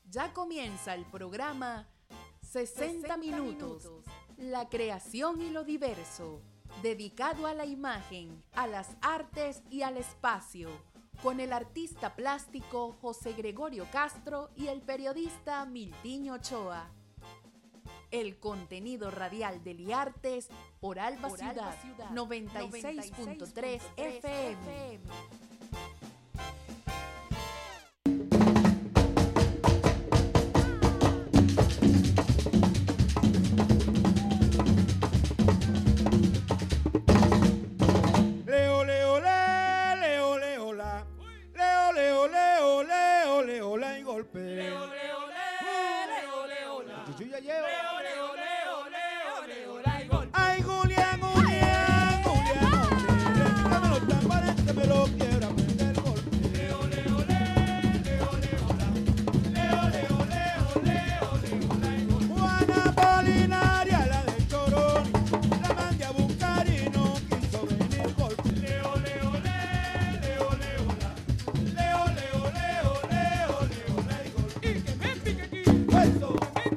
Ya comienza el programa 60 Minutos, la creación y lo diverso, dedicado a la imagen, a las artes y al espacio, con el artista plástico José Gregorio Castro y el periodista Miltiño Ochoa. El contenido radial de Liartes por Alba Ciudad 96.3 FM. Ay, Julián, Julián, Julián, dame los tambores que me lo quiero aprender el golpe. Leo, leo, leo, leo, leo, leo, leo, leo, leo, Juana Polinaria, la del Chorón, la mandé a buscar y no quiso venir golpe. Leo, leo, leo, leo, leo, leo, leo, leo, leo, y que me pique aquí. Eso.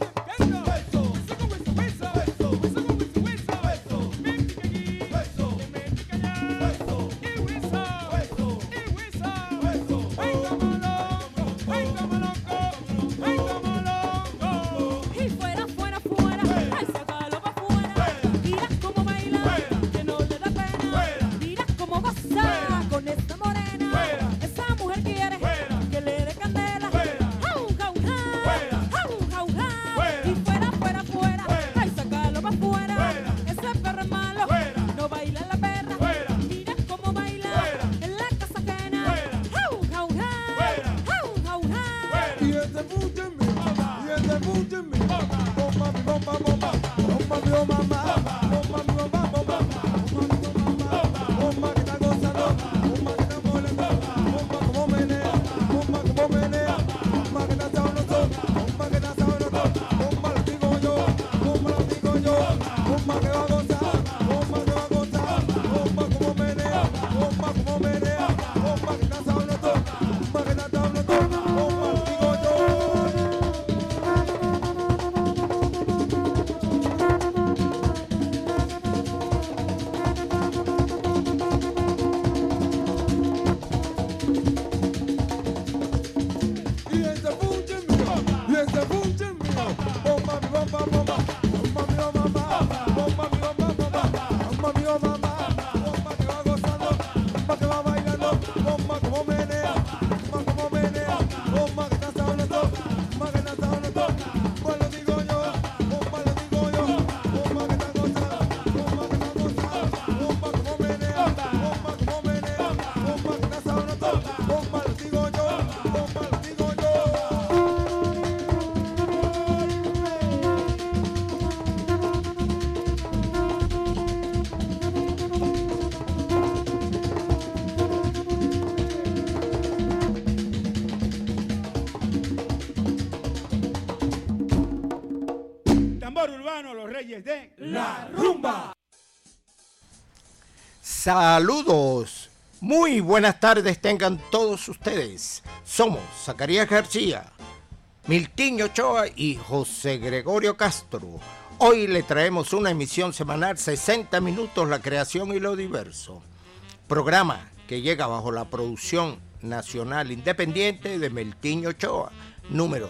De la rumba. Saludos, muy buenas tardes tengan todos ustedes. Somos Zacarías García, Miltiño Ochoa y José Gregorio Castro. Hoy le traemos una emisión semanal 60 minutos, la creación y lo diverso. Programa que llega bajo la producción nacional independiente de Miltiño Ochoa, número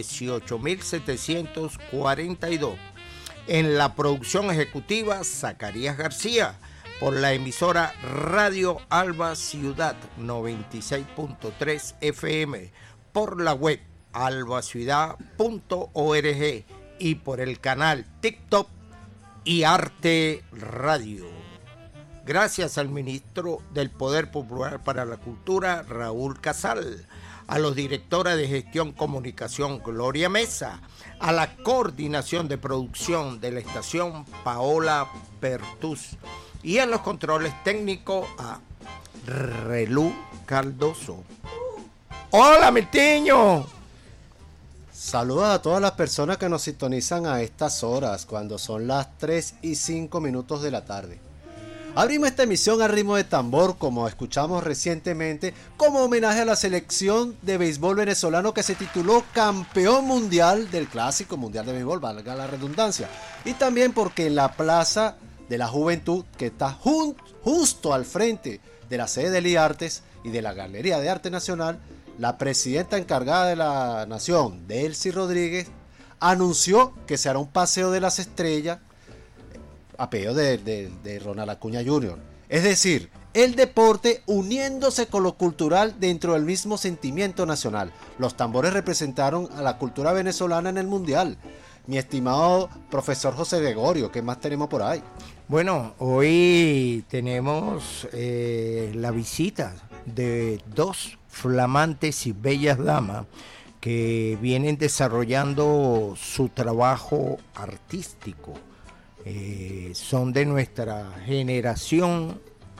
18.742. En la producción ejecutiva, Zacarías García, por la emisora Radio Alba Ciudad 96.3 FM, por la web albaciudad.org y por el canal TikTok y Arte Radio. Gracias al ministro del Poder Popular para la Cultura, Raúl Casal, a los directores de Gestión Comunicación, Gloria Mesa, a la coordinación de producción de la estación, Paola Pertús, y en los controles técnicos a Relú Cardoso. ¡Hola, Miltiño! Saludos a todas las personas que nos sintonizan a estas horas, cuando son las 3:05 de la tarde. Abrimos esta emisión a ritmo de tambor, como escuchamos recientemente, como homenaje a la selección de béisbol venezolano que se tituló campeón mundial del Clásico Mundial de Béisbol, valga la redundancia. Y también porque en la Plaza de la Juventud, que está justo al frente de la sede del IARTES y de la Galería de Arte Nacional, la presidenta encargada de la Nación, Delcy Rodríguez, anunció que se hará un paseo de las estrellas a pedido de Ronald Acuña Jr. Es decir, el deporte uniéndose con lo cultural dentro del mismo sentimiento nacional. Los tambores representaron a la cultura venezolana en el Mundial. Mi estimado profesor José Gregorio, ¿qué más tenemos por ahí? Bueno, hoy tenemos la visita de dos flamantes y bellas damas que vienen desarrollando su trabajo artístico. Son de nuestra generación,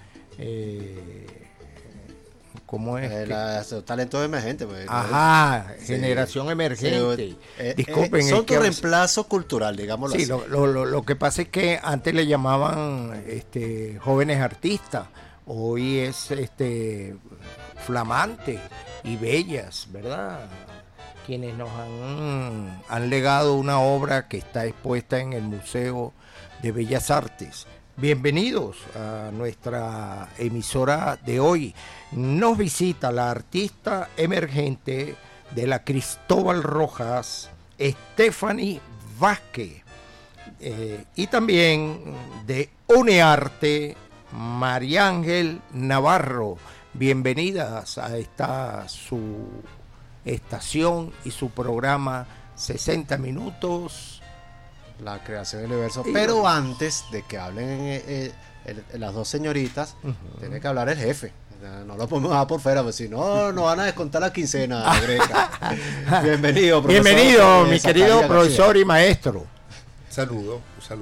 ¿cómo es? Talentos emergentes. Pues, ajá, sí, generación emergente. Disculpen. Son tu reemplazo cultural, digámoslo sí, así. Lo que pasa es que antes le llamaban jóvenes artistas, hoy es flamante y bellas, ¿verdad? Quienes nos han legado una obra que está expuesta en el Museo de Bellas Artes. Bienvenidos a nuestra emisora de hoy. Nos visita la artista emergente de la Cristóbal Rojas, Stephanie Vázquez, y también de UNEARTE, María Ángel Navarro. Bienvenidas a esta su estación y su programa 60 minutos. La creación del universo. Pero antes de que hablen las dos señoritas, tiene que hablar el jefe. No lo podemos dejar por fuera, porque si no, nos van a descontar la quincena, Greca. Bienvenido, profesor. Bienvenido, mi querido profesor y maestro. Un saludo.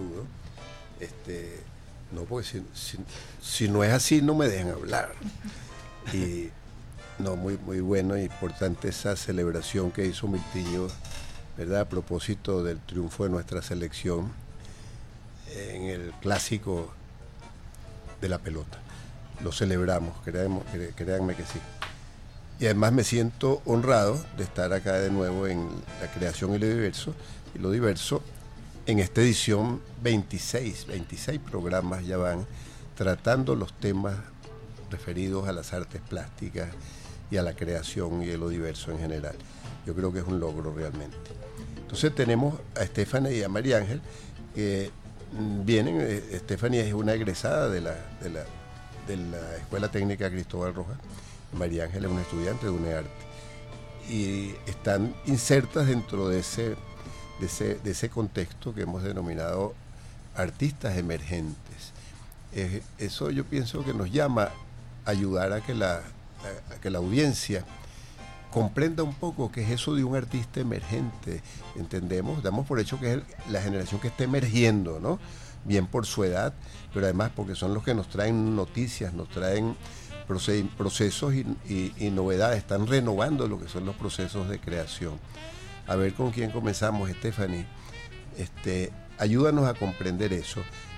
No, porque si no es así, no me dejan hablar. Y no, muy bueno y importante esa celebración que hizo Miltiño, ¿verdad? A propósito del triunfo de nuestra selección en el clásico de la pelota. Lo celebramos, créanme que sí. Y además me siento honrado de estar acá de nuevo en la creación y lo diverso, en esta edición 26 programas ya van tratando los temas referidos a las artes plásticas y a la creación y a lo diverso en general. Yo creo que es un logro realmente. Entonces tenemos a Stephanie y a María Ángel, que vienen. Stephanie es una egresada de la Escuela Técnica Cristóbal Rojas. María Ángel es una estudiante de UNEARTE. Y están insertas dentro de ese contexto que hemos denominado artistas emergentes. Eso yo pienso que nos llama a ayudar a que la audiencia comprenda un poco qué es eso de un artista emergente. Entendemos, damos por hecho que es la generación que está emergiendo, ¿no? Bien por su edad, pero además porque son los que nos traen noticias, nos traen procesos y novedades, están renovando lo que son los procesos de creación. A ver con quién comenzamos, Stephanie. Ayúdanos a comprender eso.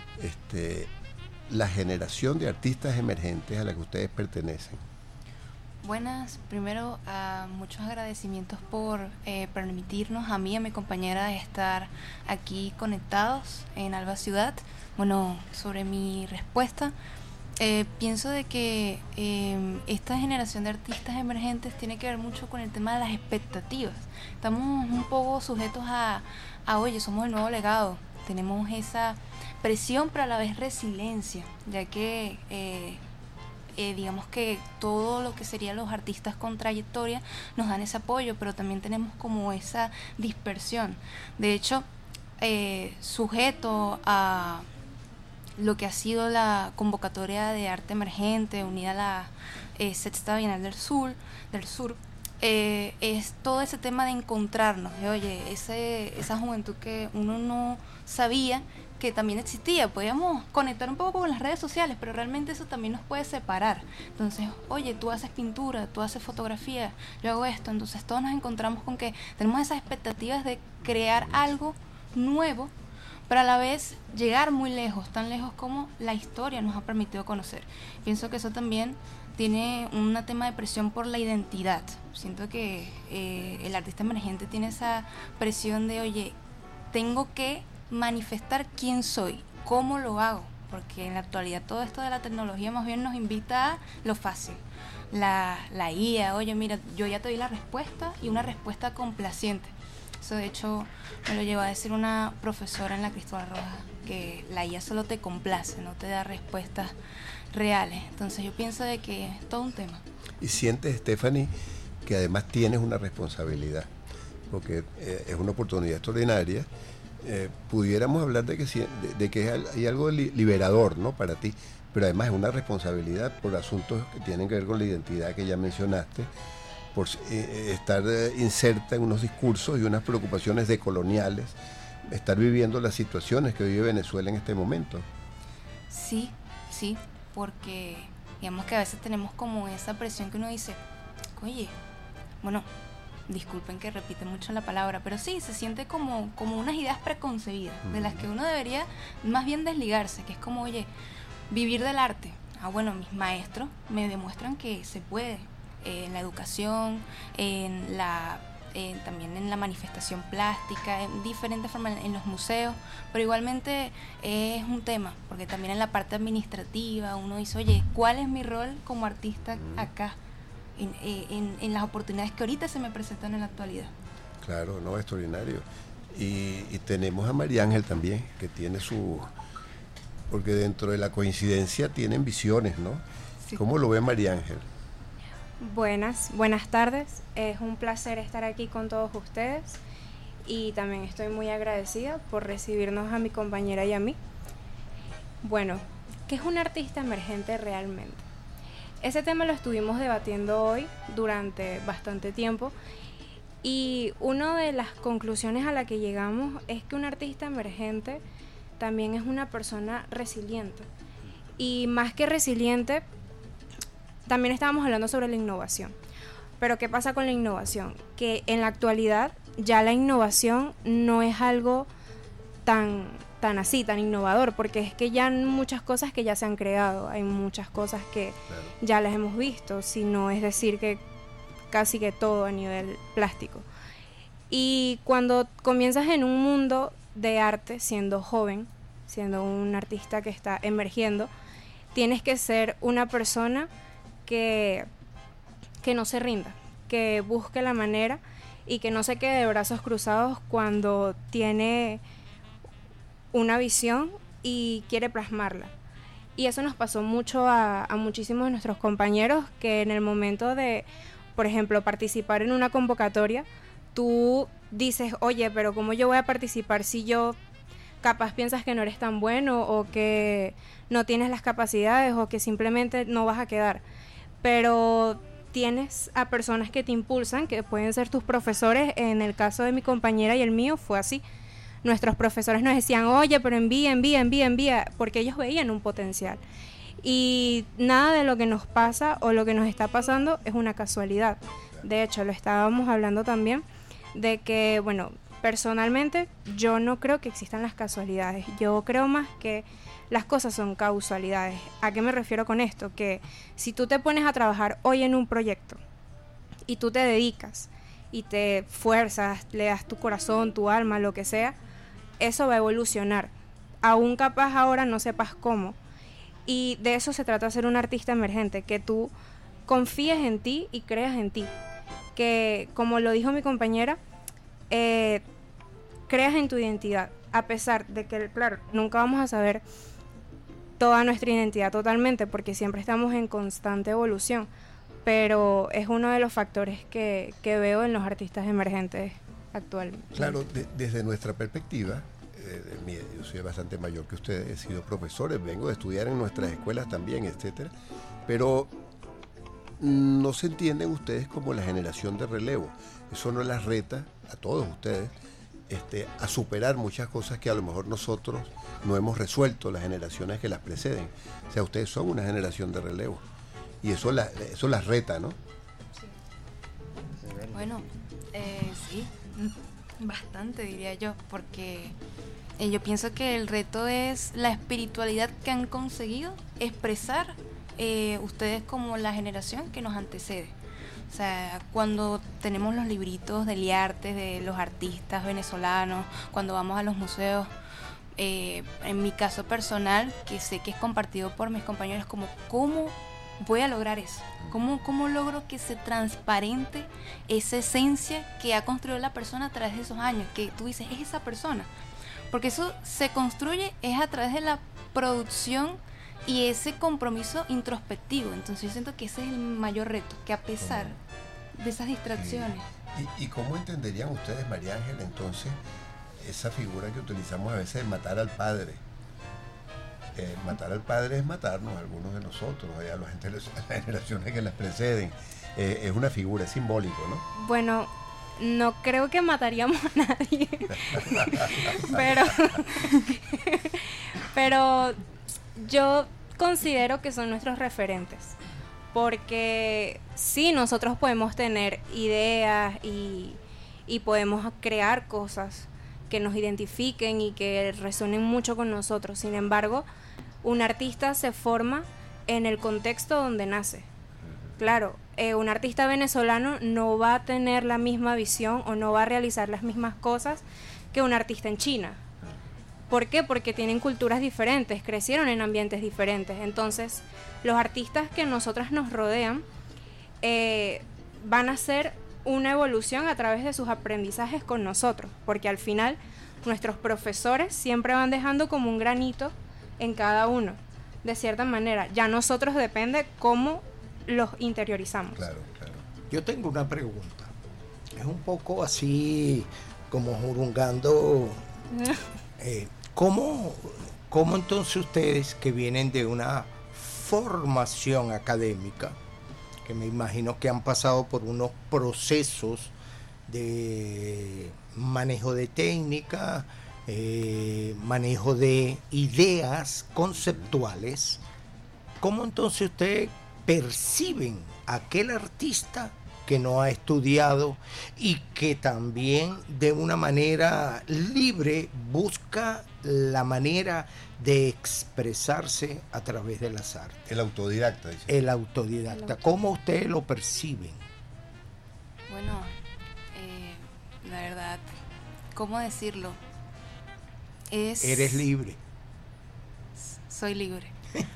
La generación de artistas emergentes a la que ustedes pertenecen. Buenas, primero muchos agradecimientos por permitirnos a mí y a mi compañera estar aquí conectados en Alba Ciudad. Bueno, sobre mi respuesta, pienso de que esta generación de artistas emergentes tiene que ver mucho con el tema de las expectativas. Estamos un poco sujetos a oye, somos el nuevo legado, tenemos esa presión pero a la vez resiliencia, ya que digamos que todo lo que serían los artistas con trayectoria nos dan ese apoyo, pero también tenemos como esa dispersión. De hecho, sujeto a lo que ha sido la convocatoria de arte emergente unida a la Sexta Bienal del Sur, es todo ese tema de encontrarnos, oye, esa juventud que uno no sabía que también existía. Podíamos conectar un poco con las redes sociales, pero realmente eso también nos puede separar. Entonces, oye, tú haces pintura, tú haces fotografía, yo hago esto. Entonces todos nos encontramos con que tenemos esas expectativas de crear algo nuevo, pero a la vez llegar muy lejos, tan lejos como la historia nos ha permitido conocer. Pienso que eso también tiene un tema de presión por la identidad. Siento que el artista emergente tiene esa presión de, oye, tengo que manifestar quién soy, cómo lo hago, porque en la actualidad todo esto de la tecnología más bien nos invita a lo fácil. La IA, oye, mira, yo ya te di la respuesta y una respuesta complaciente. Eso de hecho me lo llevó a decir una profesora en la Cristóbal Rojas, que la IA solo te complace, no te da respuestas reales. Entonces yo pienso de que es todo un tema. Y sientes, Stephanie, que además tienes una responsabilidad, porque es una oportunidad extraordinaria. Pudiéramos hablar de que hay algo liberador, ¿no?, para ti, pero además es una responsabilidad por asuntos que tienen que ver con la identidad que ya mencionaste, por estar inserta en unos discursos y unas preocupaciones decoloniales, estar viviendo las situaciones que vive Venezuela en este momento. Sí, porque digamos que a veces tenemos como esa presión que uno dice, oye, bueno, disculpen que repite mucho la palabra, pero sí, se siente como unas ideas preconcebidas, de las que uno debería más bien desligarse, que es como, oye, vivir del arte. Bueno, mis maestros me demuestran que se puede, en la educación, también en la manifestación plástica, en diferentes formas, en los museos, pero igualmente es un tema, porque también en la parte administrativa uno dice, oye, ¿cuál es mi rol como artista acá? En las oportunidades que ahorita se me presentan en la actualidad. Claro, no, extraordinario. Y tenemos a María Ángel también, que tiene porque dentro de la coincidencia tienen visiones, ¿no? Sí. ¿Cómo lo ve María Ángel? Buenas tardes. Es un placer estar aquí con todos ustedes y también estoy muy agradecida por recibirnos a mi compañera y a mí. Bueno, ¿qué es un artista emergente realmente? Ese tema lo estuvimos debatiendo hoy durante bastante tiempo y una de las conclusiones a la que llegamos es que un artista emergente también es una persona resiliente. Y más que resiliente, también estábamos hablando sobre la innovación. Pero ¿qué pasa con la innovación? Que en la actualidad ya la innovación no es algo tan innovador, porque es que ya hay muchas cosas que ya se han creado, hay muchas cosas que ya las hemos visto, sino es decir que casi que todo a nivel plástico. Y cuando comienzas en un mundo de arte, siendo joven, siendo un artista que está emergiendo, tienes que ser una persona que no se rinda, que busque la manera y que no se quede de brazos cruzados cuando tiene una visión y quiere plasmarla. Y eso nos pasó mucho a muchísimos de nuestros compañeros, que en el momento de, por ejemplo, participar en una convocatoria, tú dices, oye, pero ¿cómo yo voy a participar si yo capaz piensas que no eres tan bueno o que no tienes las capacidades o que simplemente no vas a quedar? Pero tienes a personas que te impulsan, que pueden ser tus profesores. En el caso de mi compañera y el mío fue así. Nuestros profesores nos decían, oye, pero envía, porque ellos veían un potencial. Y nada de lo que nos pasa o lo que nos está pasando es una casualidad. De hecho, lo estábamos hablando también, de que, bueno, personalmente yo no creo que existan las casualidades. Yo creo más que las cosas son causalidades. ¿A qué me refiero con esto? Que si tú te pones a trabajar hoy en un proyecto y tú te dedicas y te esfuerzas, le das tu corazón, tu alma, lo que sea, eso va a evolucionar. Aún capaz ahora no sepas cómo. Y de eso se trata ser un artista emergente, que tú confíes en ti y creas en ti. Que, como lo dijo mi compañera, creas en tu identidad, a pesar de que, claro, nunca vamos a saber toda nuestra identidad totalmente, porque siempre estamos en constante evolución, pero es uno de los factores que veo en los artistas emergentes actualmente. Claro, desde nuestra perspectiva, yo soy bastante mayor que ustedes, he sido profesor, vengo de estudiar en nuestras escuelas también, etcétera, pero no se entienden ustedes como la generación de relevo. Eso no las reta a todos ustedes a superar muchas cosas que a lo mejor nosotros no hemos resuelto, las generaciones que las preceden. O sea, ustedes son una generación de relevo y eso las reta, ¿no? Sí. Bueno, sí, bastante diría yo, porque yo pienso que el reto es la espiritualidad que han conseguido expresar ustedes como la generación que nos antecede. O sea, cuando tenemos los libritos de Liartes, de los artistas venezolanos, cuando vamos a los museos, en mi caso personal, que sé que es compartido por mis compañeros, como ¿cómo voy a lograr eso? ¿Cómo logro que se transparente esa esencia que ha construido la persona a través de esos años? Que tú dices, es esa persona. Porque eso se construye es a través de la producción y ese compromiso introspectivo. Entonces yo siento que ese es el mayor reto, que a pesar de esas distracciones. ¿Y cómo entenderían ustedes, María Ángela, entonces, esa figura que utilizamos a veces de matar al padre? Matar al padre es matarnos a algunos de nosotros, a las generaciones que las preceden. Es una figura, es simbólico, ¿no? Bueno, no creo que mataríamos a nadie, pero yo considero que son nuestros referentes, porque sí, nosotros podemos tener ideas y podemos crear cosas que nos identifiquen y que resuenen mucho con nosotros. Sin embargo, un artista se forma en el contexto donde nace. Claro, un artista venezolano no va a tener la misma visión o no va a realizar las mismas cosas que un artista en China. ¿Por qué? Porque tienen culturas diferentes, crecieron en ambientes diferentes. Entonces, los artistas que nosotras nos rodean van a hacer una evolución a través de sus aprendizajes con nosotros, porque al final nuestros profesores siempre van dejando como un granito en cada uno, de cierta manera. Ya nosotros depende cómo los interiorizamos. Claro, claro. Yo tengo una pregunta. Es un poco así como jurungando. ¿Cómo entonces ustedes que vienen de una formación académica, que me imagino que han pasado por unos procesos de manejo de técnica, manejo de ideas conceptuales, ¿cómo entonces ustedes perciben a aquel artista que no ha estudiado y que también de una manera libre busca la manera de expresarse a través de las artes? El autodidacta, dice. El autodidacta. ¿Cómo ustedes lo perciben? Bueno, la verdad, ¿cómo decirlo? Eres libre. Soy libre.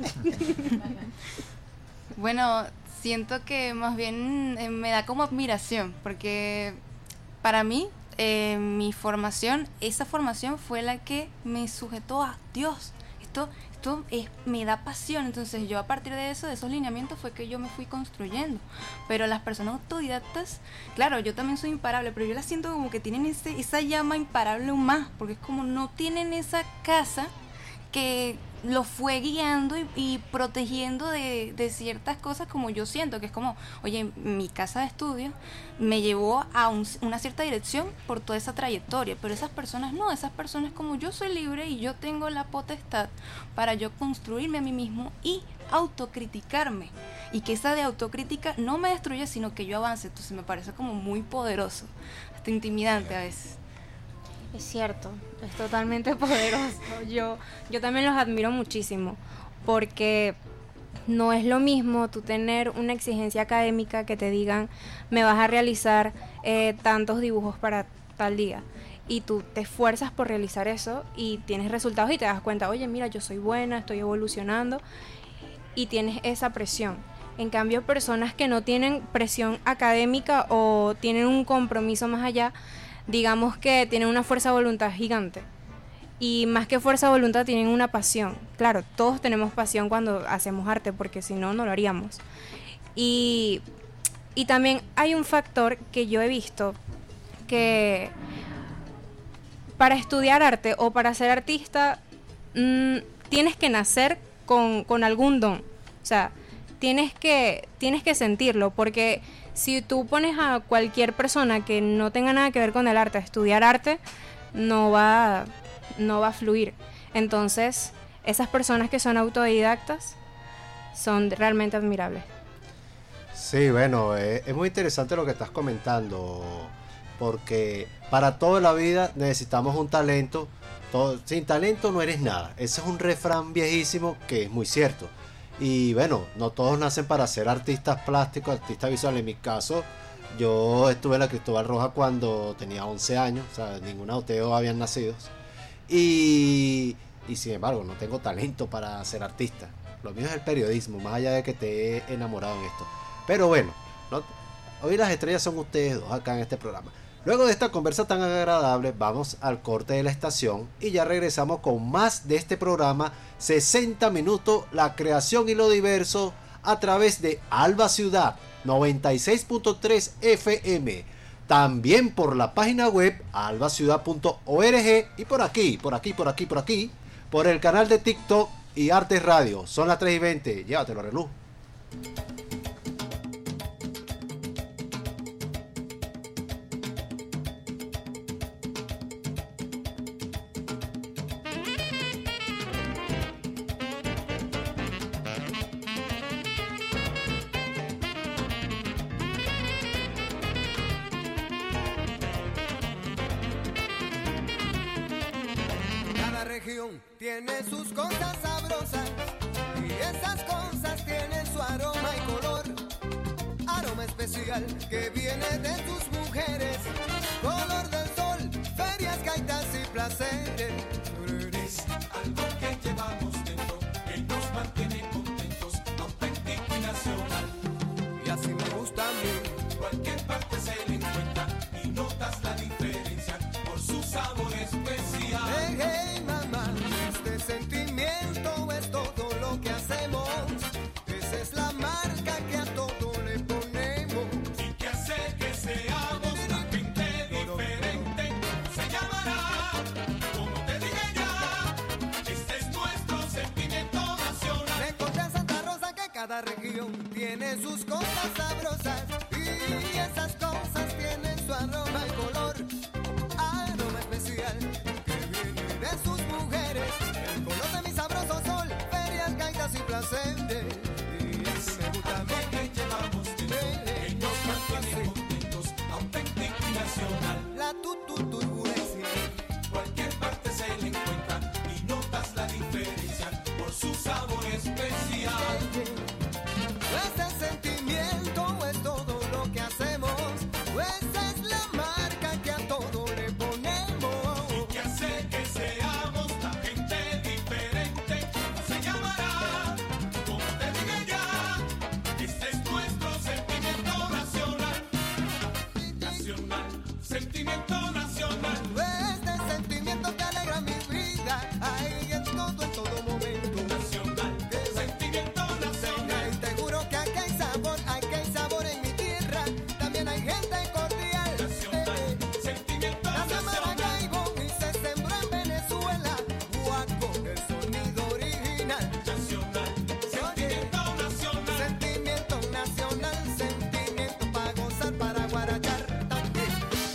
Bueno, siento que más bien me da como admiración, porque para mí, mi formación, esa formación fue la que me sujetó a Dios. Esto me da pasión. Entonces yo a partir de eso, de esos lineamientos, fue que yo me fui construyendo. Pero las personas autodidactas, claro, yo también soy imparable, pero yo las siento como que tienen esa llama imparable aún más, porque es como no tienen esa casa que lo fue guiando y protegiendo de ciertas cosas, como yo siento, que es como, oye, mi casa de estudio me llevó a una cierta dirección por toda esa trayectoria, pero esas personas no, esas personas como yo soy libre y yo tengo la potestad para yo construirme a mí mismo y autocriticarme, y que esa de autocrítica no me destruya, sino que yo avance. Entonces me parece como muy poderoso, hasta intimidante a veces. Es cierto, es totalmente poderoso. Yo también los admiro muchísimo, porque no es lo mismo tú tener una exigencia académica que te digan, me vas a realizar tantos dibujos para tal día, y tú te esfuerzas por realizar eso y tienes resultados y te das cuenta, oye, mira, yo soy buena, estoy evolucionando, y tienes esa presión. En cambio, personas que no tienen presión académica o tienen un compromiso más allá, digamos que tienen una fuerza de voluntad gigante, y más que fuerza de voluntad tienen una pasión. Claro, todos tenemos pasión cuando hacemos arte, porque si no, no lo haríamos. Y también hay un factor que yo he visto, que para estudiar arte o para ser artista tienes que nacer con algún don. O sea, tienes que sentirlo, porque si tú pones a cualquier persona que no tenga nada que ver con el arte a estudiar arte, no va a fluir. Entonces, esas personas que son autodidactas son realmente admirables. Sí, bueno, es muy interesante lo que estás comentando, porque para toda la vida necesitamos un talento Sin talento no eres nada. Ese es un refrán viejísimo que es muy cierto. Y bueno, no todos nacen para ser artistas plásticos, artistas visuales. En mi caso, yo estuve en la Cristóbal Roja cuando tenía 11 años, o sea, ninguna de ustedes habían nacido. Y sin embargo, no tengo talento para ser artista. Lo mío es el periodismo, más allá de que te he enamorado en esto. Pero bueno, hoy las estrellas son ustedes dos acá en este programa. Luego de esta conversa tan agradable, vamos al corte de la estación y ya regresamos con más de este programa 60 minutos, la creación y lo diverso, a través de Alba Ciudad 96.3 FM. También por la página web albaciudad.org y por aquí, por el canal de TikTok y Artes Radio. Son las 3:20. Llévatelo, reloj. Tiene sus cosas sabrosas y esas cosas tienen su aroma y color, aroma especial que viene de tus mujeres, color del sol, ferias, gaitas y placeres. Es algo que llevamos dentro, que nos mantiene contentos, auténtico y nacional. Y así me gusta a mí, cualquier parte se le encuentra y notas la diferencia por su sabor especial. Hey, hey, mamá. Este sentimiento es todo lo que hacemos. Esa es la marca que a todo le ponemos y que hace que seamos una gente diferente. Se llamará, como te dije ya, este es nuestro sentimiento nacional. Me encontré en Santa Rosa que cada región tiene sus cosas sabrosas y esas cosas tienen su aroma y color, aroma especial que viene de sus mujeres. El color de mi sabroso sol, ferias, gaitas y placeres. Y así me gusta a mí que llevamos dentro, que nos mantiene contentos, auténtico y nacional. La turbulencia, cualquier parte se le encuentra y notas la diferencia por su sabor especial. Ese sentimiento es todo lo que hacemos, esa es la marca que a todo le ponemos y que hace que seamos la gente diferente. Se llamará, como te dije ya, este es nuestro sentimiento nacional. Nacional, sentimiento nacional. Este sentimiento que alegra mi vida, ahí en todo momento. Nacional, sentimiento nacional. Y te juro que aquí hay sabor en mi tierra. También hay gente cordial. Nacional, sentimiento nacional. Maracaibo y se sembró en Venezuela. Guaco, el sonido original. Nacional, sentimiento nacional. Sentimiento nacional, sentimiento para gozar, para guarachar también.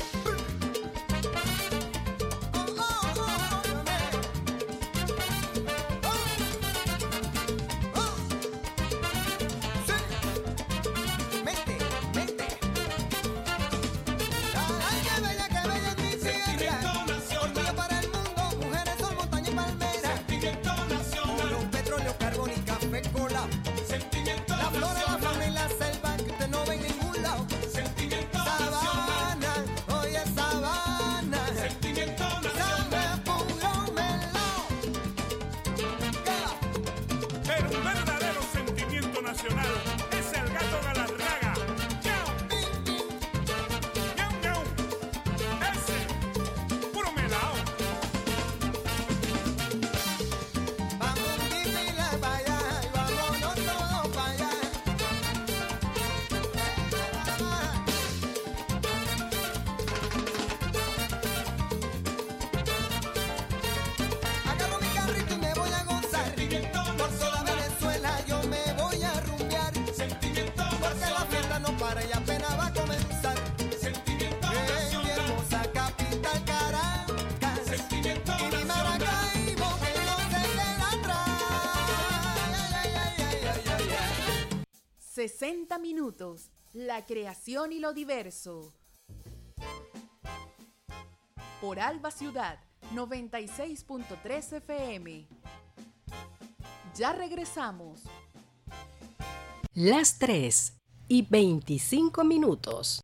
Mente. Ay, qué bella es mi tierra. Orgullo para el mundo, mujeres, sol, montaña y palmera. Sentimiento nacional. Oro, petróleo, carbón y café, cola. Sentimiento nacional. La flora, la fauna y la selva que usted no ve en ningún lado. Sentimiento nacional. Oye, sabana. Sentimiento nacional. Dame puro melao. Pero un verdadero sentimiento nacional es el gato Galarraga. ¡Miau! ¡Miau, miau! Ese, puro melao. Vamos, pipila, para allá, y vámonos todos para allá. Agarro mi carrito y me voy a gozar. Por toda Venezuela yo me voy a rumbear. Porque la fiesta no para y apenas va a comenzar. En mi hermosa capital Caracas. Y mi Maracaibo que no se queda atrás. 60 minutos, la creación y lo diverso. Por Alba Ciudad 96.3 FM. Ya regresamos. Las 3:25.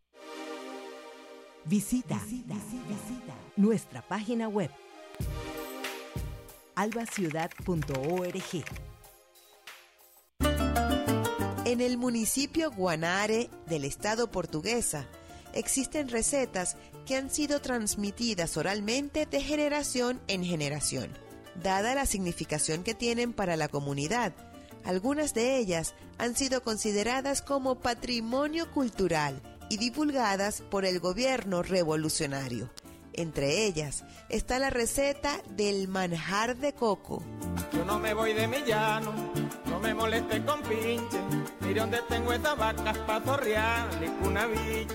Visita nuestra página web albaciudad.org. En el municipio Guanare del estado Portuguesa existen recetas que han sido transmitidas oralmente de generación en generación. Dada la significación que tienen para la comunidad, algunas de ellas han sido consideradas como patrimonio cultural y divulgadas por el gobierno revolucionario. Entre ellas está la receta del manjar de coco. Yo no me voy de mi llano, no me moleste con pinche. Mire donde tengo esas vacas pa' zorrearle una biche.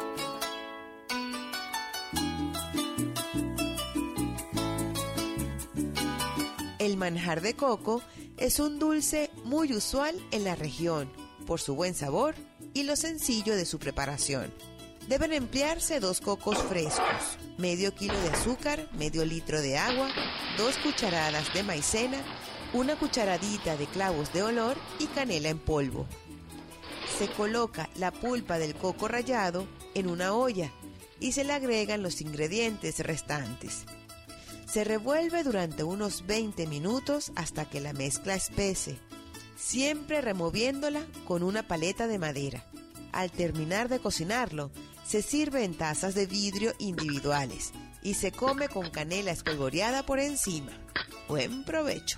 El manjar de coco es un dulce muy usual en la región por su buen sabor y lo sencillo de su preparación. Deben emplearse 2 cocos frescos, medio kilo de azúcar, medio litro de agua, 2 cucharadas de maicena, 1 cucharadita de clavos de olor y canela en polvo. Se coloca la pulpa del coco rallado en una olla y se le agregan los ingredientes restantes. Se revuelve durante unos 20 minutos hasta que la mezcla espese, siempre removiéndola con una paleta de madera. Al terminar de cocinarlo, se sirve en tazas de vidrio individuales y se come con canela espolvoreada por encima. ¡Buen provecho!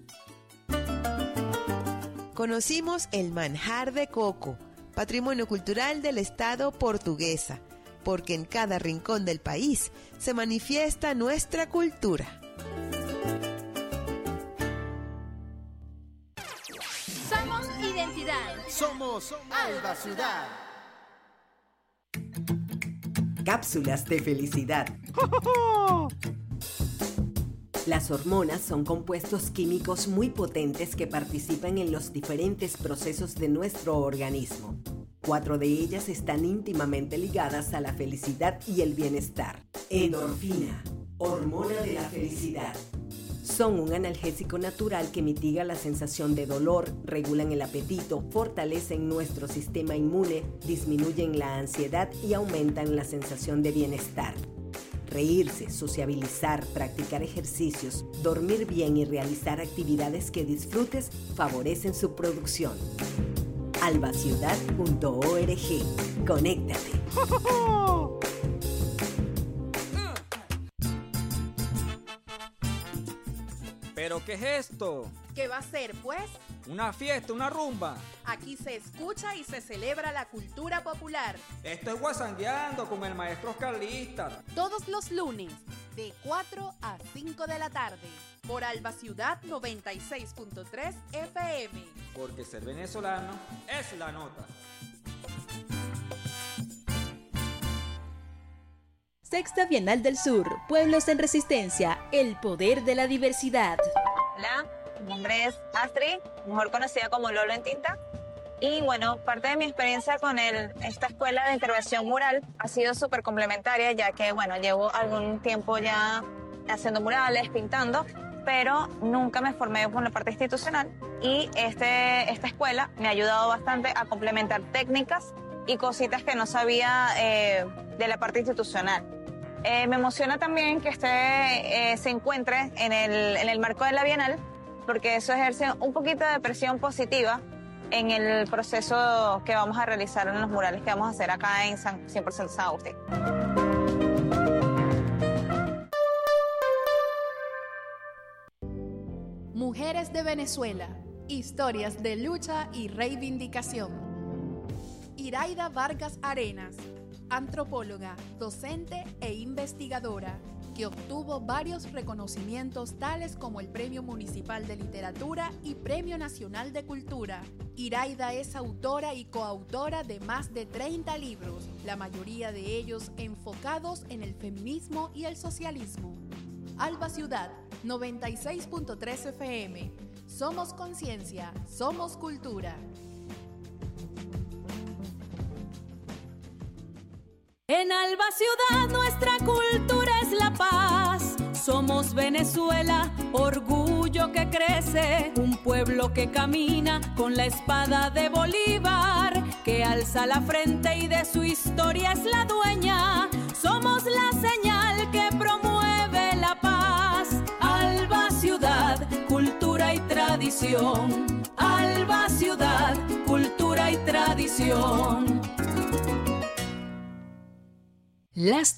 Conocimos el manjar de coco, patrimonio cultural del estado Portuguesa, porque en cada rincón del país se manifiesta nuestra cultura. Somos identidad. Somos Alba Ciudad. Cápsulas de felicidad. Las hormonas son compuestos químicos muy potentes que participan en los diferentes procesos de nuestro organismo. 4 de ellas están íntimamente ligadas a la felicidad y el bienestar. Endorfina, hormona de la felicidad. Son un analgésico natural que mitiga la sensación de dolor, regulan el apetito, fortalecen nuestro sistema inmune, disminuyen la ansiedad y aumentan la sensación de bienestar. Reírse, sociabilizar, practicar ejercicios, dormir bien y realizar actividades que disfrutes favorecen su producción. albaciudad.org. Conéctate. ¿Pero qué es esto? ¿Qué va a ser, pues? ¿Una fiesta, una rumba? Aquí se escucha y se celebra la cultura popular. Esto es Guasangueando con el maestro Oscarlista. Todos los lunes, de 4 a 5 de la tarde, por Alba Ciudad 96.3 FM. Porque ser venezolano es la nota. Sexta Bienal del Sur, Pueblos en Resistencia, el poder de la diversidad. Hola, mi nombre es Astrid, mejor conocida como Lolo en Tinta. Y bueno, parte de mi experiencia con esta escuela de intervención mural ha sido súper complementaria, ya que bueno, llevo algún tiempo ya haciendo murales, pintando, pero nunca me formé con la parte institucional. Y esta escuela me ha ayudado bastante a complementar técnicas y cositas que no sabía de la parte institucional. Me emociona también que se encuentre en el marco de la Bienal, porque eso ejerce un poquito de presión positiva en el proceso que vamos a realizar en los murales que vamos a hacer acá en 100% San Agustín. Mujeres de Venezuela, historias de lucha y reivindicación. Iraida Vargas Arenas, antropóloga, docente e investigadora, que obtuvo varios reconocimientos tales como el Premio Municipal de Literatura y Premio Nacional de Cultura. Iraida es autora y coautora de más de 30 libros, la mayoría de ellos enfocados en el feminismo y el socialismo. Alba Ciudad, 96.3 FM. Somos conciencia, somos cultura. En Alba Ciudad nuestra cultura es la paz. Somos Venezuela, orgullo que crece, un pueblo que camina con la espada de Bolívar, que alza la frente y de su historia es la dueña. Somos la señal que promueve la paz. Alba Ciudad, cultura y tradición. Alba Ciudad, cultura y tradición. Las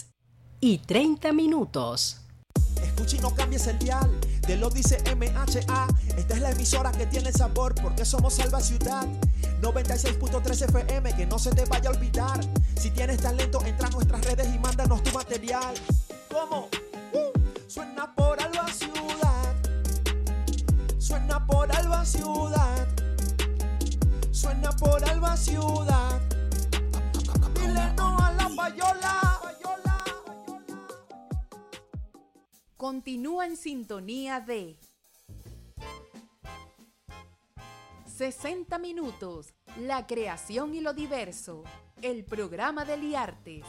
3:30. Escucha y no cambies el dial, te lo dice MHA. Esta es la emisora que tiene sabor, porque somos Alba Ciudad. 96.3 FM, que no se te vaya a olvidar. Si tienes talento, entra a nuestras redes y mándanos tu material. ¿Cómo? Suena por Alba Ciudad. Suena por Alba Ciudad. Suena por Alba Ciudad. Dile no a la payola. Continúa en sintonía de 60 minutos, la creación y lo diverso, el programa de Liartes.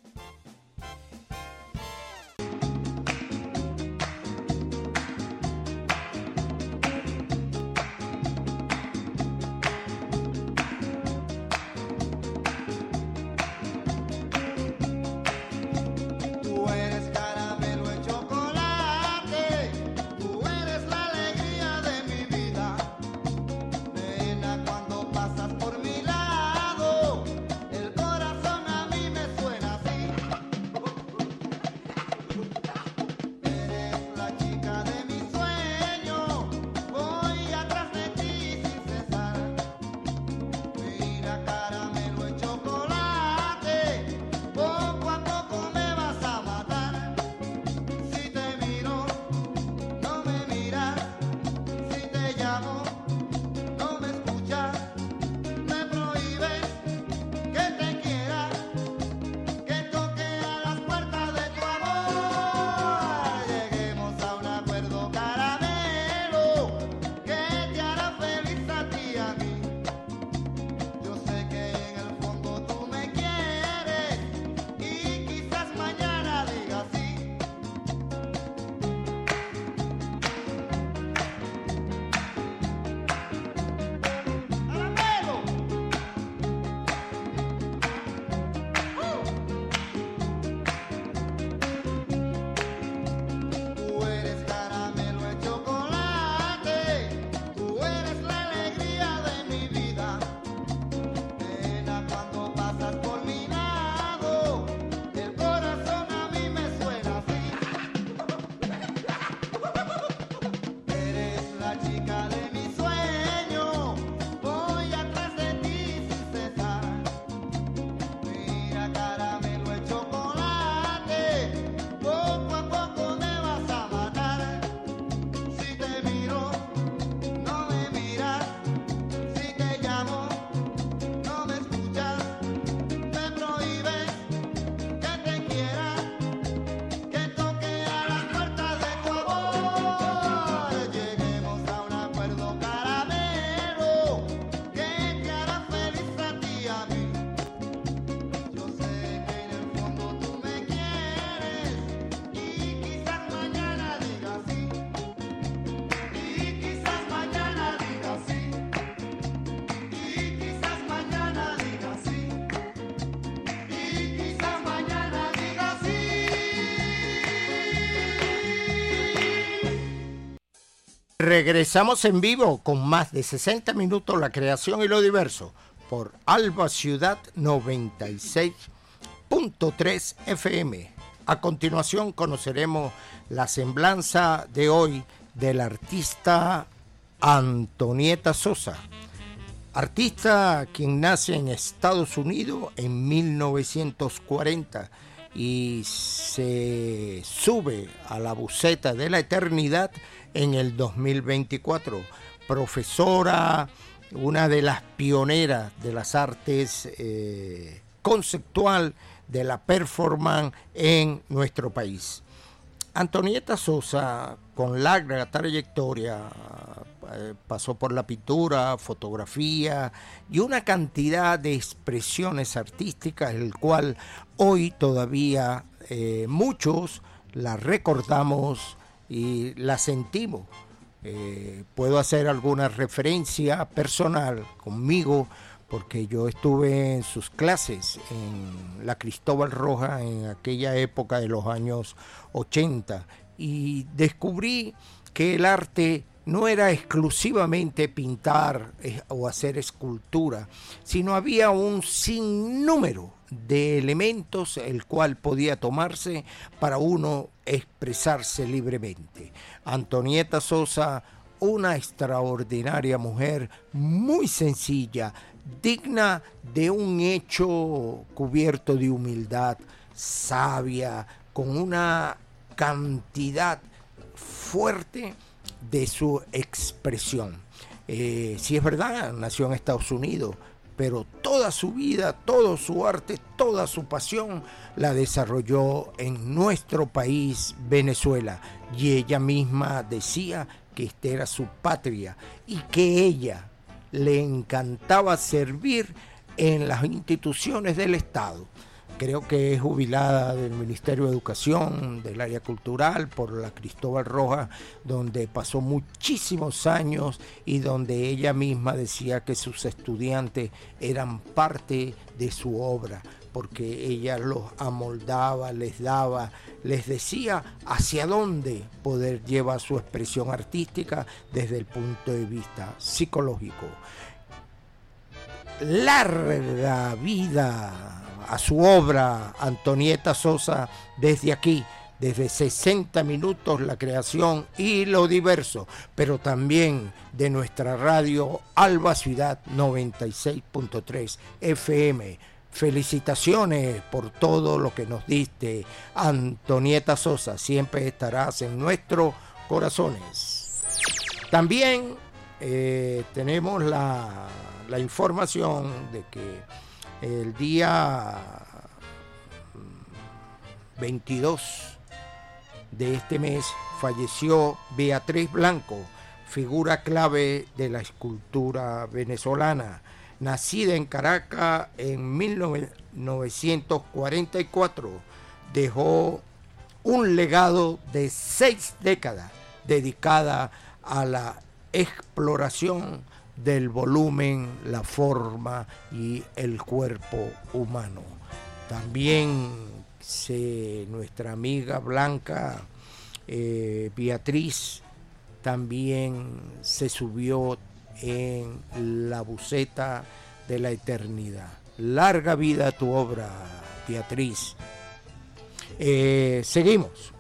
Regresamos en vivo con más de 60 minutos, la creación y lo diverso, por Alba Ciudad 96.3 FM. A continuación conoceremos la semblanza de hoy del artista Antonieta Sosa. Artista quien nace en Estados Unidos en 1940 y se sube a la buseta de la eternidad en el 2024. Profesora, una de las pioneras de las artes conceptual, de la performance en nuestro país. Antonieta Sosa, con larga trayectoria, pasó por la pintura, fotografía y una cantidad de expresiones artísticas, el cual hoy todavía muchos la recordamos y la sentimos. Puedo hacer alguna referencia personal conmigo, porque yo estuve en sus clases en la Cristóbal Rojas en aquella época de los años 80 y descubrí que el arte no era exclusivamente pintar o hacer escultura, sino había un sinnúmero de elementos el cual podía tomarse para uno expresarse libremente. Antonieta Sosa, una extraordinaria mujer, muy sencilla, digna de un hecho cubierto de humildad, sabia, con una cantidad fuerte de su expresión. Sí es verdad, nació en Estados Unidos, pero toda su vida, todo su arte, toda su pasión la desarrolló en nuestro país, Venezuela, y ella misma decía que esta era su patria y que ella le encantaba servir en las instituciones del Estado. Creo que es jubilada del Ministerio de Educación, del área cultural, por la Cristóbal Rojas, donde pasó muchísimos años y donde ella misma decía que sus estudiantes eran parte de su obra, porque ella los amoldaba, les daba, les decía hacia dónde poder llevar su expresión artística desde el punto de vista psicológico. Larga vida a su obra, Antonieta Sosa, desde aquí, desde 60 minutos, la creación y lo diverso, pero también de nuestra radio Alba Ciudad 96.3 FM. Felicitaciones por todo lo que nos diste, Antonieta Sosa, siempre estarás en nuestros corazones. También tenemos la información de que el día 22 de este mes falleció Beatriz Blanco, figura clave de la escultura venezolana. Nacida en Caracas en 1944, dejó un legado de 6 décadas dedicada a la exploración del volumen, la forma y el cuerpo humano. También nuestra amiga Blanca, Beatriz, también se subió en la buceta de la eternidad. Larga vida a tu obra, Beatriz. Seguimos.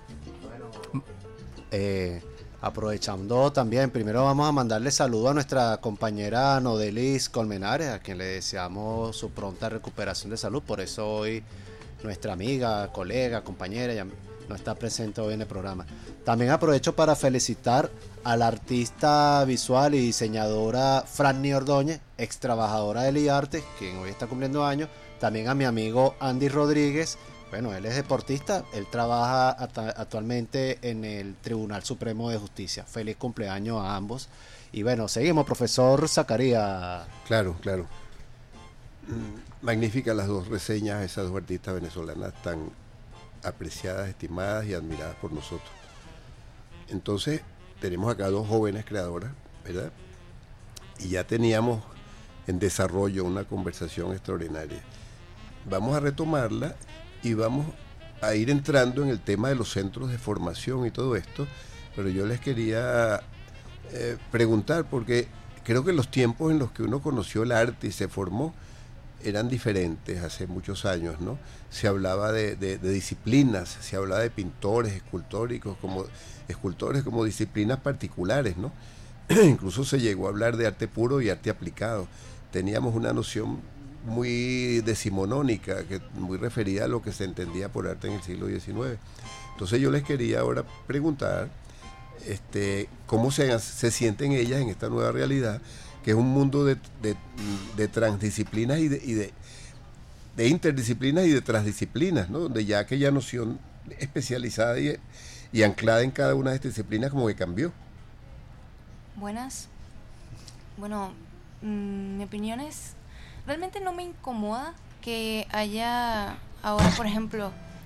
Aprovechando también, primero vamos a mandarle saludo a nuestra compañera Nodelis Colmenares, a quien le deseamos su pronta recuperación de salud. Por eso hoy nuestra amiga, colega, compañera ya no está presente hoy en el programa. También aprovecho para felicitar a la artista visual y diseñadora Franny Ordóñez, ex trabajadora del IARTE, quien hoy está cumpliendo años. También a mi amigo Andy Rodríguez. Bueno, él es deportista, él trabaja actualmente en el Tribunal Supremo de Justicia. Feliz cumpleaños a ambos. Y bueno, seguimos, profesor Zacarías. Claro. Magníficas las dos reseñas, esas dos artistas venezolanas tan apreciadas, estimadas y admiradas por nosotros. Entonces, tenemos acá dos jóvenes creadoras, ¿verdad? Y ya teníamos en desarrollo una conversación extraordinaria. Vamos a retomarla y vamos a ir entrando en el tema de los centros de formación y todo esto, pero yo les quería preguntar, porque creo que los tiempos en los que uno conoció el arte y se formó eran diferentes hace muchos años, ¿no? Se hablaba de disciplinas, se hablaba de pintores, escultores como disciplinas particulares, ¿no? Incluso se llegó a hablar de arte puro y arte aplicado. Teníamos una noción muy decimonónica, muy referida a lo que se entendía por arte en el siglo XIX. Entonces yo les quería ahora preguntar cómo se sienten ellas en esta nueva realidad, que es un mundo de transdisciplinas y de interdisciplinas y de transdisciplinas, ¿no? Donde ya aquella noción especializada y anclada en cada una de estas disciplinas como que cambió. Buenas. Bueno, mi opinión es, realmente no me incomoda que haya ahora, por ejemplo,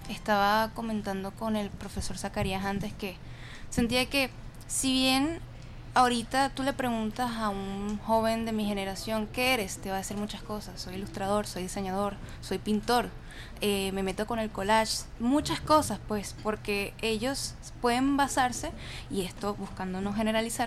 estaba comentando con el profesor Zacarías antes que sentía que si bien ahorita tú le preguntas a un joven de mi generación, ¿qué eres? Te va a decir muchas cosas. Soy ilustrador, soy diseñador, soy pintor, me meto con el collage, muchas cosas, pues, porque ellos pueden basarse, y esto buscando no generalizar,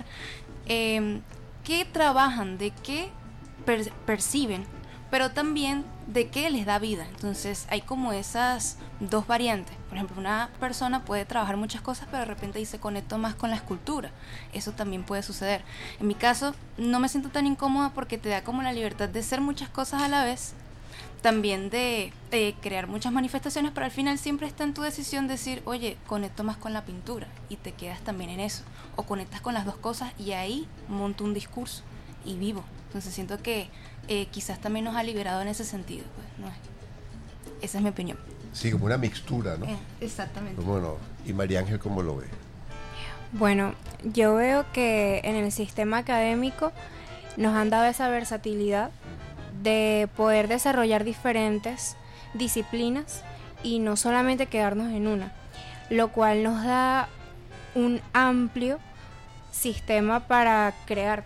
qué trabajan, de qué perciben, pero también de qué les da vida. Entonces hay como esas dos variantes. Por ejemplo, una persona puede trabajar muchas cosas, pero de repente dice conecto más con la escultura. Eso también puede suceder. En mi caso no me siento tan incómoda porque te da como la libertad de hacer muchas cosas a la vez, también de crear muchas manifestaciones, pero al final siempre está en tu decisión decir, oye, conecto más con la pintura, y te quedas también en eso, o conectas con las dos cosas y ahí monto un discurso y vivo. Entonces siento que quizás también nos ha liberado en ese sentido, pues, ¿no? Esa es mi opinión. Sí, como una mixtura, ¿no? Exactamente. Bueno, ¿y María Ángel cómo lo ve? Bueno, yo veo que en el sistema académico nos han dado esa versatilidad de poder desarrollar diferentes disciplinas y no solamente quedarnos en una, lo cual nos da un amplio sistema para crear.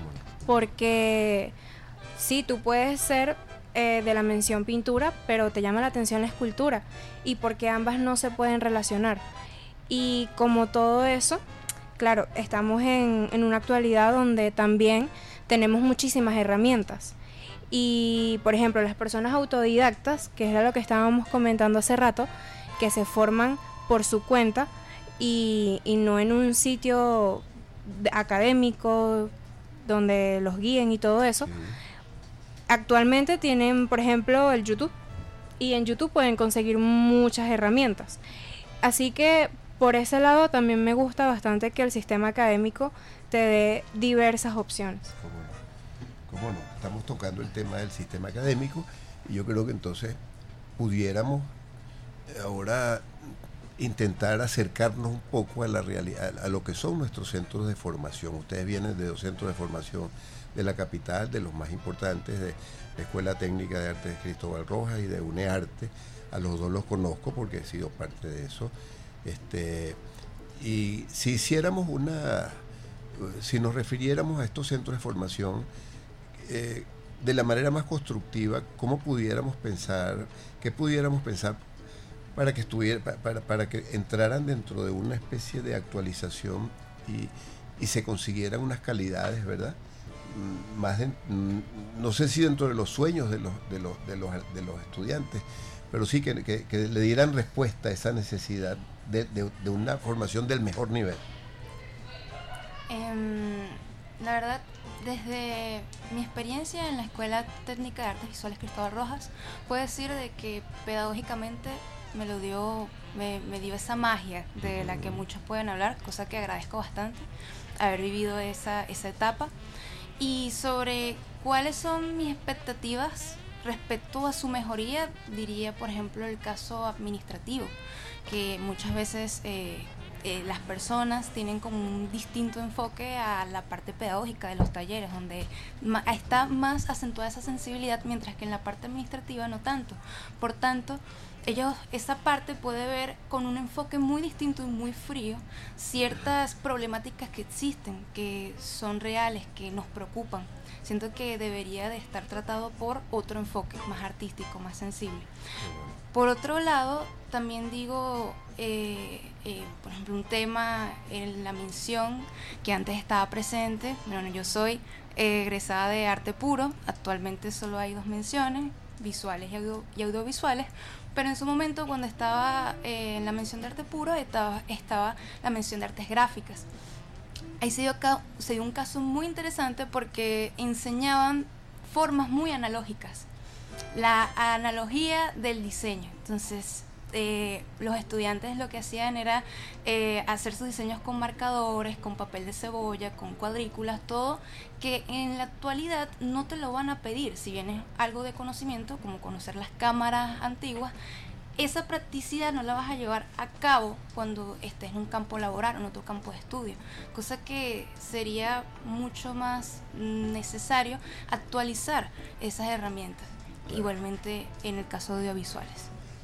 Porque sí, tú puedes ser de la mención pintura, pero te llama la atención la escultura, y porque ambas no se pueden relacionar. Y como todo eso, claro, estamos en una actualidad donde también tenemos muchísimas herramientas. Y, por ejemplo, las personas autodidactas, que era lo que estábamos comentando hace rato, que se forman por su cuenta y no en un sitio académico donde los guíen y todo eso. Actualmente tienen, por ejemplo, el YouTube, y en YouTube pueden conseguir muchas herramientas. Así que por ese lado también me gusta bastante que el sistema académico te dé diversas opciones. ¿Cómo no? Estamos tocando el tema del sistema académico, y yo creo que entonces pudiéramos ahora intentar acercarnos un poco a la realidad, a lo que son nuestros centros de formación. Ustedes vienen de 2 centros de formación de la capital, de los más importantes, de la Escuela Técnica de Artes de Cristóbal Rojas y de UNEARTE. A los dos los conozco porque he sido parte de eso. Y si hiciéramos si nos refiriéramos a estos centros de formación de la manera más constructiva, ¿cómo pudiéramos pensar, qué pudiéramos pensar para que para que entraran dentro de una especie de actualización y se consiguieran unas calidades, ¿verdad? No sé si dentro de los sueños de los estudiantes, pero sí que le dieran respuesta a esa necesidad de una formación del mejor nivel. La verdad, desde mi experiencia en la Escuela Técnica de Artes Visuales Cristóbal Rojas, puedo decir de que pedagógicamente me dio esa magia de la que muchos pueden hablar, cosa que agradezco bastante, haber vivido esa etapa. Y sobre cuáles son mis expectativas respecto a su mejoría, diría, por ejemplo, el caso administrativo, que muchas veces las personas tienen como un distinto enfoque a la parte pedagógica de los talleres, donde está más acentuada esa sensibilidad, mientras que en la parte administrativa no tanto. Por tanto, esa parte puede ver con un enfoque muy distinto y muy frío ciertas problemáticas que existen, que son reales, que nos preocupan. Siento que debería de estar tratado por otro enfoque, más artístico, más sensible. Por otro lado, también digo, por ejemplo, un tema en la mención que antes estaba presente. Bueno, yo soy egresada de arte puro, actualmente solo hay 2 menciones, visuales y audiovisuales, pero en su momento, cuando estaba en la mención de arte puro, estaba la mención de artes gráficas. Ahí se dio un caso muy interesante porque enseñaban formas muy analógicas, la analogía del diseño. Entonces los estudiantes lo que hacían era hacer sus diseños con marcadores, con papel de cebolla, con cuadrículas, todo que en la actualidad no te lo van a pedir. Si bien es algo de conocimiento, como conocer las cámaras antiguas, esa practicidad no la vas a llevar a cabo cuando estés en un campo laboral o en otro campo de estudio, cosa que sería mucho más necesario actualizar esas herramientas. Igualmente en el caso de audiovisuales.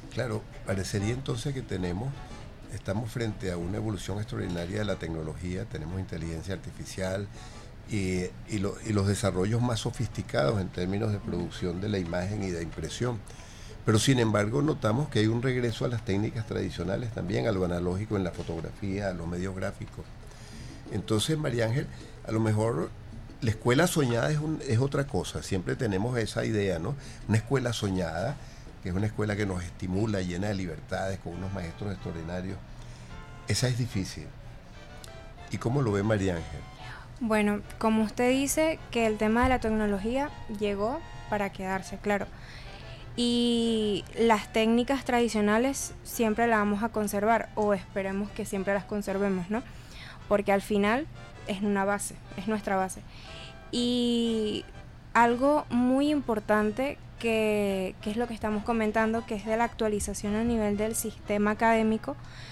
Claro, parecería entonces que estamos frente a una evolución extraordinaria de la tecnología, tenemos inteligencia artificial y los desarrollos más sofisticados en términos de producción de la imagen y de impresión. Pero sin embargo notamos que hay un regreso a las técnicas tradicionales también, a lo analógico en la fotografía, a los medios gráficos. Entonces, María Ángel, a lo mejor la escuela soñada es otra cosa, siempre tenemos esa idea, ¿no? Una escuela soñada, que es una escuela que nos estimula, llena de libertades, con unos maestros extraordinarios. Esa es difícil. ¿Y cómo lo ve María Ángel? Bueno, como usted dice, que el tema de la tecnología llegó para quedarse, claro. Y las técnicas tradicionales siempre las vamos a conservar, o esperemos que siempre las conservemos, ¿no? Porque al final es una base, es nuestra base. Y algo muy importante que es lo que estamos comentando, que es de la actualización a nivel del sistema académico,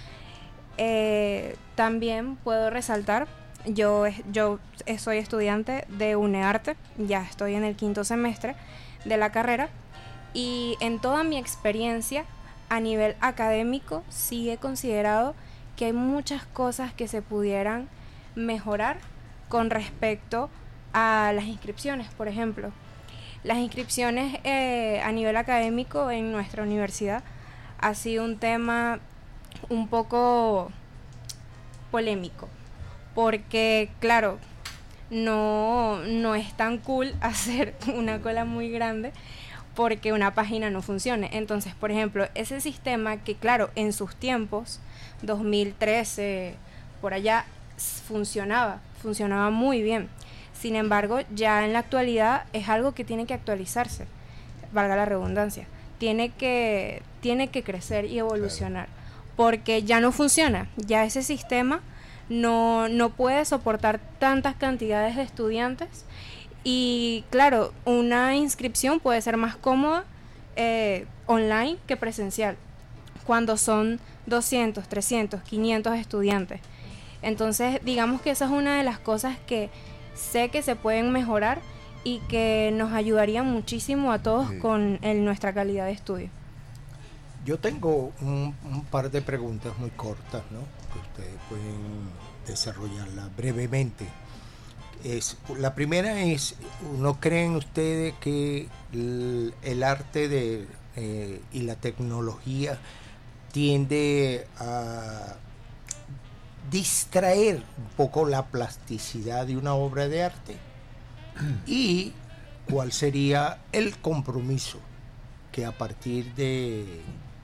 también puedo resaltar, yo soy estudiante de UNEARTE, ya estoy en el 5º semestre de la carrera, y en toda mi experiencia a nivel académico sí he considerado que hay muchas cosas que se pudieran mejorar con respecto a las inscripciones, por ejemplo. Las inscripciones a nivel académico en nuestra universidad ha sido un tema un poco polémico, porque claro, no es tan cool hacer una cola muy grande porque una página no funcione. Entonces, por ejemplo, ese sistema que claro, en sus tiempos, 2013, por allá, funcionaba muy bien. Sin embargo, ya en la actualidad es algo que tiene que actualizarse, valga la redundancia. Tiene que crecer y evolucionar, porque ya no funciona, ya ese sistema no puede soportar tantas cantidades de estudiantes. Y claro, una inscripción puede ser más cómoda online que presencial, cuando son 200, 300, 500 estudiantes. Entonces, digamos que esa es una de las cosas que sé que se pueden mejorar y que nos ayudaría muchísimo a todos con nuestra calidad de estudio. Yo tengo un par de preguntas muy cortas, ¿no? Que ustedes pueden desarrollarlas brevemente. La primera es, ¿no creen ustedes que el arte y la tecnología tiende a distraer un poco la plasticidad de una obra de arte? ¿Y cuál sería el compromiso que a partir de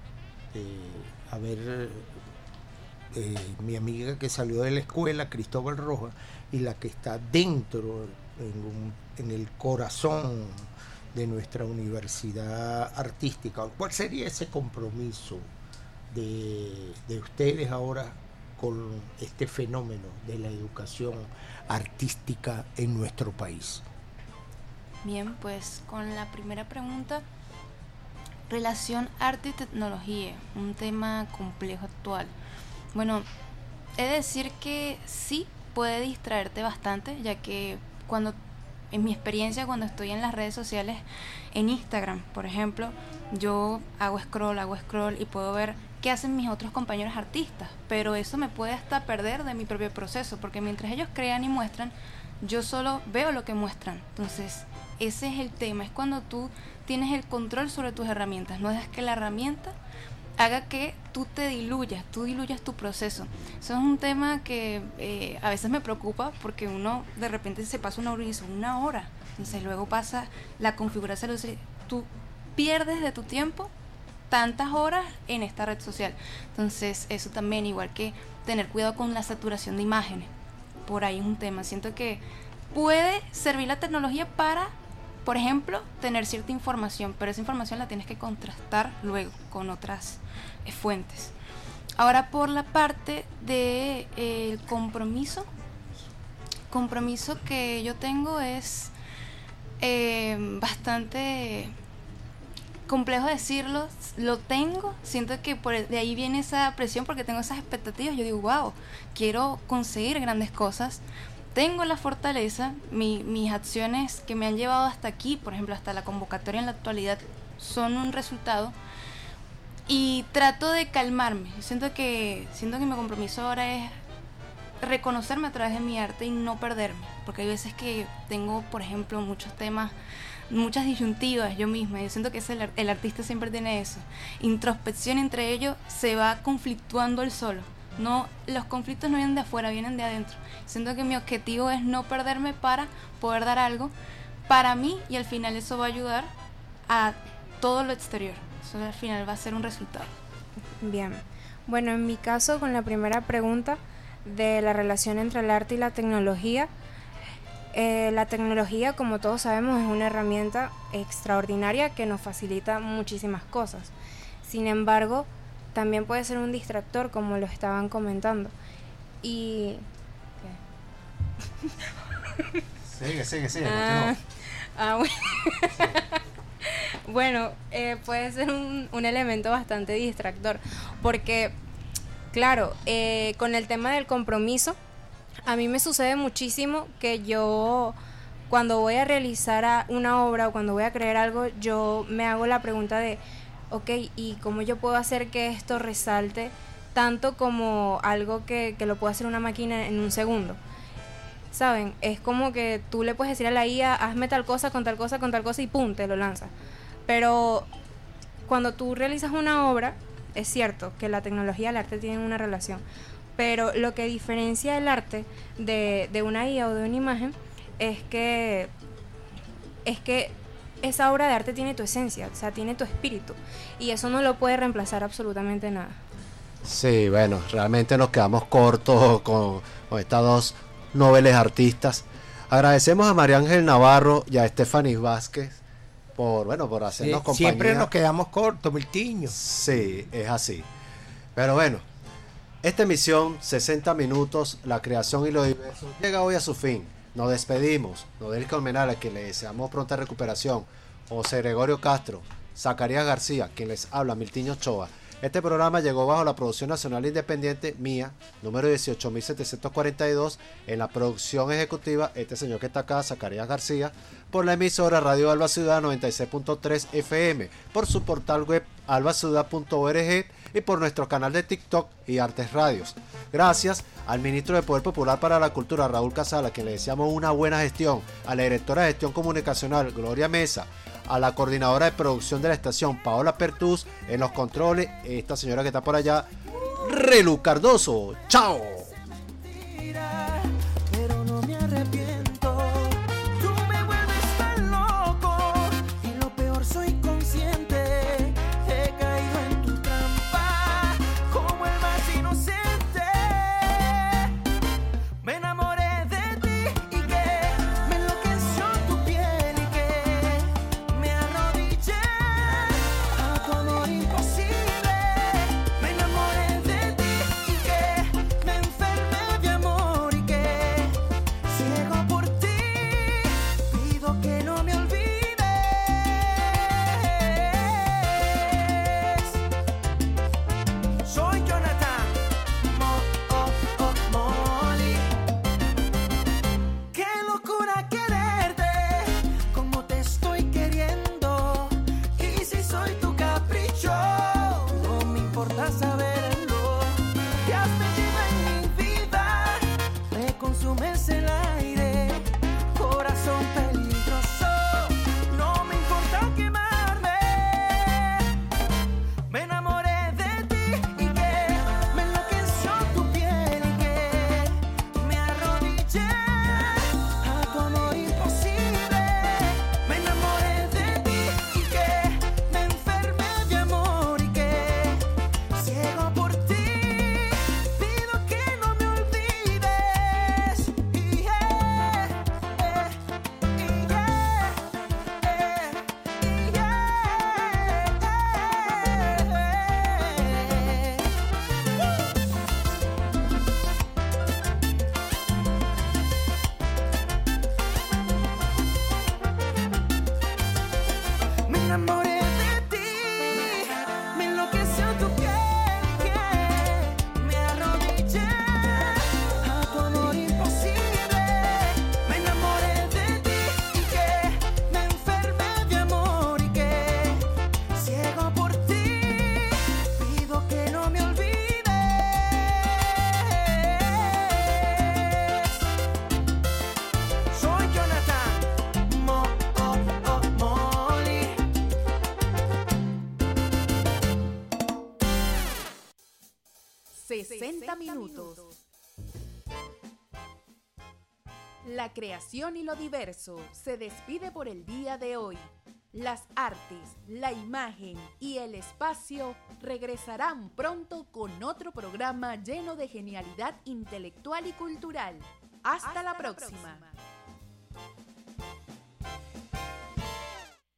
mi amiga que salió de la escuela, Cristóbal Rojas, y la que está dentro en el corazón de nuestra universidad artística, cuál sería ese compromiso de ustedes ahora con este fenómeno de la educación artística en nuestro país? Bien, pues con la primera pregunta, relación arte y tecnología, un tema complejo actual. Bueno, he de decir que sí puede distraerte bastante, ya que en mi experiencia, cuando estoy en las redes sociales, en Instagram, por ejemplo, yo hago scroll y puedo ver qué hacen mis otros compañeros artistas, pero eso me puede hasta perder de mi propio proceso, porque mientras ellos crean y muestran, yo solo veo lo que muestran. Entonces, ese es el tema, es cuando tú tienes el control sobre tus herramientas, no dejas que la herramienta haga que tú diluyas tu proceso. Eso es un tema que a veces me preocupa, porque uno de repente se pasa una hora, entonces luego pasa la configuración, tú pierdes de tu tiempo tantas horas en esta red social. Entonces eso también, igual que tener cuidado con la saturación de imágenes, por ahí es un tema. Siento que puede servir la tecnología para, por ejemplo, tener cierta información, pero esa información la tienes que contrastar luego con otras fuentes. Ahora, por la parte de el compromiso que yo tengo es bastante complejo decirlo, lo tengo, siento que de ahí viene esa presión, porque tengo esas expectativas. Yo digo, wow, quiero conseguir grandes cosas, tengo la fortaleza, mis acciones que me han llevado hasta aquí, por ejemplo, hasta la convocatoria en la actualidad, son un resultado. y trato de calmarme. Siento que mi compromiso ahora es reconocerme a través de mi arte y no perderme, porque hay veces que tengo, por ejemplo, muchos temas, muchas disyuntivas yo misma. Yo siento que el artista siempre tiene eso, introspección entre ellos, se va conflictuando él solo. No, los conflictos no vienen de afuera, vienen de adentro. Siento que mi objetivo es no perderme para poder dar algo para mí, y al final eso va a ayudar a todo lo exterior. Eso al final va a ser un resultado. Bien. Bueno, en mi caso, con la primera pregunta de la relación entre el arte y la tecnología, como todos sabemos, es una herramienta extraordinaria que nos facilita muchísimas cosas. Sin embargo, también puede ser un distractor, como lo estaban comentando. Y... Sigue, bueno. Sí. Bueno, puede ser un elemento bastante distractor, porque, claro, con el tema del compromiso, a mí me sucede muchísimo que yo, cuando voy a realizar una obra o cuando voy a crear algo, yo me hago la pregunta de, ok, ¿y cómo yo puedo hacer que esto resalte tanto como algo que lo puede hacer una máquina en un segundo? ¿Saben? Es como que tú le puedes decir a la IA, hazme tal cosa con tal cosa y pum, te lo lanza. Pero cuando tú realizas una obra, es cierto que la tecnología y el arte tienen una relación, pero lo que diferencia el arte de una IA o de una imagen es que esa obra de arte tiene tu esencia, o sea, tiene tu espíritu, y eso no lo puede reemplazar absolutamente nada. Sí, bueno, realmente nos quedamos cortos con estas dos nobles artistas. Agradecemos a María Ángel Navarro y a Estefanis Vázquez por hacernos compañía. Siempre nos quedamos cortos, Miltiño. Sí, es así. Pero bueno, esta emisión, 60 minutos, la creación y lo diverso, llega hoy a su fin. Nos despedimos. Nodelka Almenara, a quien le deseamos pronta recuperación. José Gregorio Castro, Zacarías García, quien les habla, Miltiño Ochoa. Este programa llegó bajo la producción nacional independiente mía, número 18.742, en la producción ejecutiva, este señor que está acá, Zacarías García, por la emisora Radio Alba Ciudad 96.3 FM, por su portal web albaciudad.org y por nuestro canal de TikTok y Artes Radios. Gracias al ministro de Poder Popular para la Cultura, Raúl Casal, a quien le deseamos una buena gestión, a la directora de Gestión Comunicacional, Gloria Mesa, a la coordinadora de producción de la estación, Paola Pertús, en los controles, esta señora que está por allá, Relu Cardoso. ¡Chao! Pero no me arrepiento. Tú me vuelves tan loco y lo peor, soy consciente. He caído en tu trampa como el más inocente. Me enamoré de ti y que me enloqueció tu piel y que me arrodillé a tu amor imposible. Me enamoré de ti y que me 60 minutos. La creación y lo diverso se despide por el día de hoy. Las artes, la imagen y el espacio regresarán pronto con otro programa lleno de genialidad intelectual y cultural. Hasta la próxima.